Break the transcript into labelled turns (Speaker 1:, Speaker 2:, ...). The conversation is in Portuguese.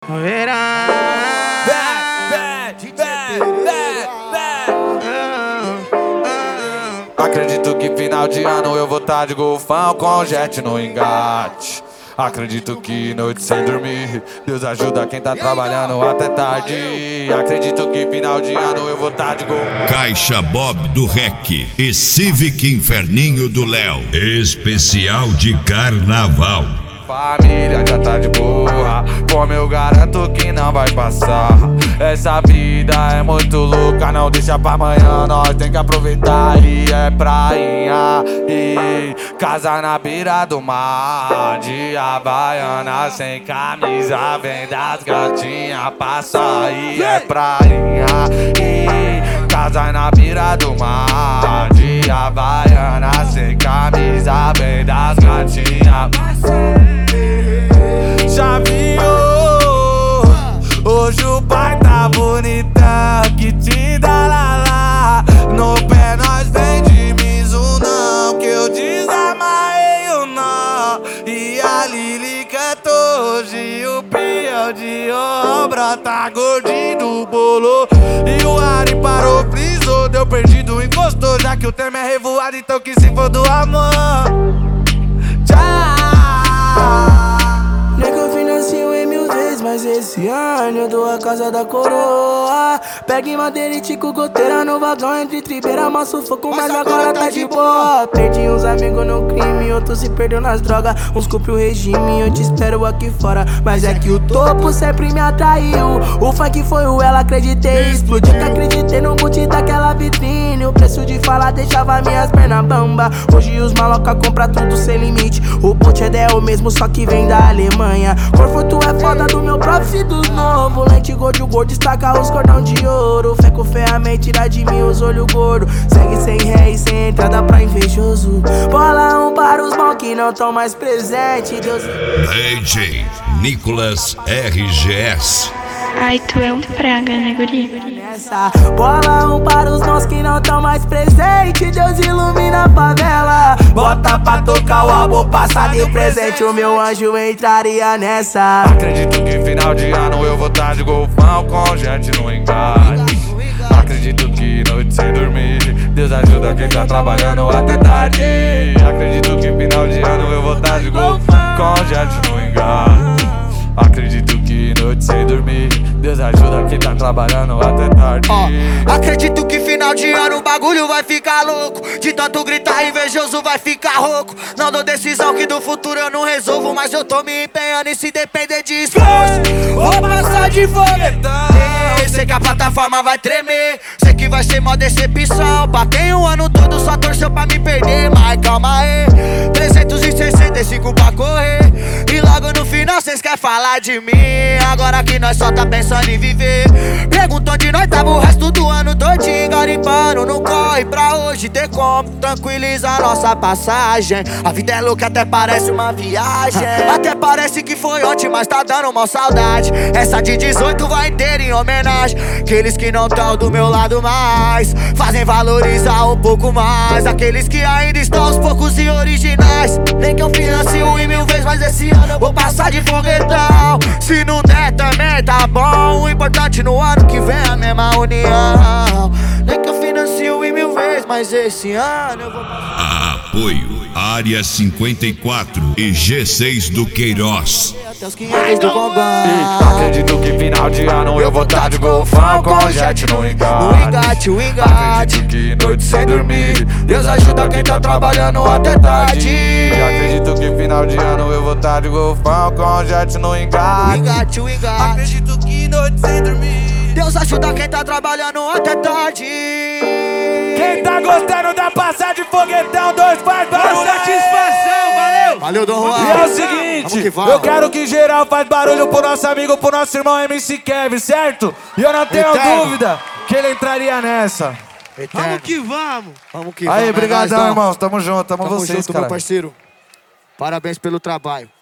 Speaker 1: Acredito que final de ano eu vou tá de golfão com jet no engate. Acredito que noite sem dormir, Deus ajuda quem tá trabalhando até tarde. Acredito que final de ano eu vou tá de gol.
Speaker 2: Caixa Bob do Rec e Civic Inferninho do Léo. Especial de carnaval.
Speaker 1: Família já tá de boa, como eu garanto que não vai passar. Essa vida é muito louca, não deixa pra amanhã, nós tem que aproveitar. E é prainha, e casa na beira do mar, de Havaiana sem camisa, vem das gatinhas passar. E é prainha, e casa na beira do mar, de Havaiana sem camisa, vem das gatinhas passar. Já viu? Hoje o pai tá bonitão, que te dá lá. No pé nós vem de Mizunão, que eu desamarrei o nó. E a Lili cantou hoje, o Pião de obra tá gordinho do bolo. E o Ari parou, frisou, deu perdido, encostou. Já que o tema é revoado, então que se for do amor. Tchau.
Speaker 3: Mas esse ano eu dou a casa da coroa. Pegue madeirite com goteira no vagão, entre tribeira, amasso foco, mas agora tá de boa. Perdi uns amigos no crime, outros se perdeu nas drogas. Uns cumpriu o regime, eu te espero aqui fora. Mas é que o topo sempre me atraiu. O funk foi o ela, acreditei. Explodiu que acreditei no boot daquela vitrine. O preço de falar deixava minhas pernas bamba. Hoje os maloca compra tudo sem limite. O boot é o mesmo, só que vem da Alemanha. Conforto é foda do meu prof dos novo. Lente gordo, gordo, destaca os cordão de ouro. Fé com ferramenta, tira de mim os olhos gordo. Segue sem ré e sem entrada pra invejoso. Bola para os mal que não tão mais presente. Deus...
Speaker 2: DJ Nicolas RGS.
Speaker 4: Ai, tu é um praga, né, guri?
Speaker 3: Bola para os nós que não tão mais presente. Deus ilumina a favela. Bota pra tocar o álbum passado e presente. O meu anjo entraria nessa.
Speaker 1: Acredito que final de ano eu vou tá de golfão com gente no engate. Acredito que noite sem dormir, Deus ajuda quem tá trabalhando até tarde. Acredito que final de ano eu vou tá de golfão com gente no engate. Acredito que noite sem dormir, Deus ajuda quem tá trabalhando até tarde.
Speaker 5: Acredito que final de ano o bagulho vai ficar louco. De tanto gritar invejoso vai ficar rouco. Não dou decisão que do futuro eu não resolvo, mas eu tô me empenhando e se depender de esforço vou passar de foguetão. Sei que a plataforma vai tremer, sei que vai ser mó decepção pra quem o ano todo só torceu pra me perder. Mas calma aí, 365 pra correr. E logo no final cês querem falar de mim. Agora que nós só tá pensando em viver. Pergunta onde nós tava o resto do ano todinho. Garimpando, não corre pra hoje ter como tranquilizar nossa passagem. A vida é louca, até parece uma viagem. Até parece que foi ontem, mas tá dando mó saudade. Essa de 18 vai inteira em homenagem. Aqueles que não tão do meu lado mais fazem valorizar um pouco mais aqueles que ainda estão aos poucos e originais. Nem que eu financio e 1000 vezes, mas esse ano eu vou passar de foguetão. Se não der também tá bom. O importante no ano que vem é a mesma união. Nem que eu financio e 1000 vezes, mas esse ano eu vou passar.
Speaker 2: Apoio Área 54 e G6 do Queiroz.
Speaker 5: Até os 500 do Bombão.
Speaker 1: Acredito que final de ano eu vou tá de golfão com jet no engate. Acredito que noite sem dormir, Deus ajuda quem tá trabalhando até tarde. Acredito que final de ano eu vou tá de golfão com jet no engate. Acredito que noite sem dormir,
Speaker 5: Deus ajuda quem tá trabalhando até tarde.
Speaker 1: Quem tá gostando da passada de foguetão, dois faz barulho.
Speaker 5: Satisfação, valeu! Valeu, Dom Juan.
Speaker 1: E é o seguinte, eu quero que geral faz barulho pro nosso amigo, pro nosso irmão MC Kevin, certo? E eu não tenho dúvida que ele entraria nessa.
Speaker 5: Vamos que vamos! Vamos que
Speaker 1: aí,
Speaker 5: vamos.
Speaker 1: Brigadão, irmãos. Tamo junto, tamo vocês,
Speaker 5: junto,
Speaker 1: cara.
Speaker 5: meu parceiro. Parabéns pelo trabalho.